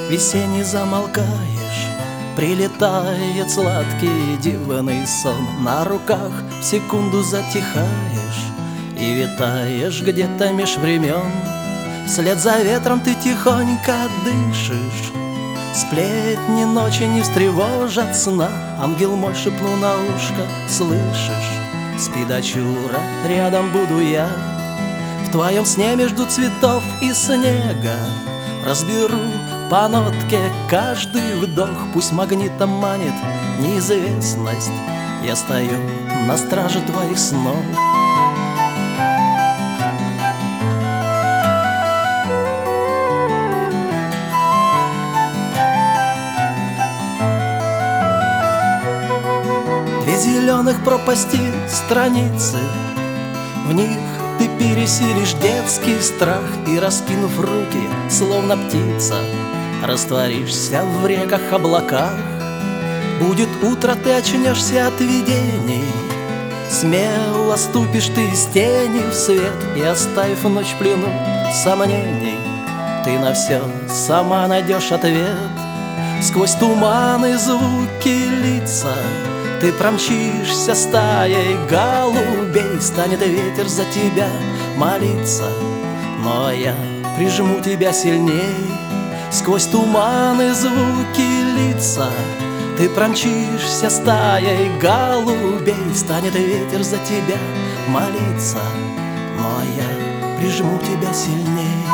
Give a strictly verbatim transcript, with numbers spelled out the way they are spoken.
Весенний замолкаешь, прилетает сладкий дивный сон. На руках в секунду затихаешь и витаешь где-то меж времен. Вслед за ветром ты тихонько дышишь, сплетни ночи не встревожат сна. Ангел мой шепнул на ушко, слышишь? Спи, дочура, рядом буду я. В твоем сне между цветов и снега разберу по нотке каждый вдох. Пусть магнитом манит неизвестность, я стою на страже твоих снов. Две зеленых пропасти страницы, в них ты пересилишь детский страх и, раскинув руки, словно птица, растворишься в реках, облаках. Будет утро, ты очнешься от видений, смело ступишь ты из тени в свет и, оставив ночь в плену сомнений, ты на все сама найдешь ответ. Сквозь туманы, звуки, лица ты промчишься стаей голубей. Станет ветер за тебя молиться, но я прижму тебя сильней. Сквозь туманы, звуки, лица ты промчишься стаей голубей. Станет ветер за тебя молиться, но я прижму тебя сильней.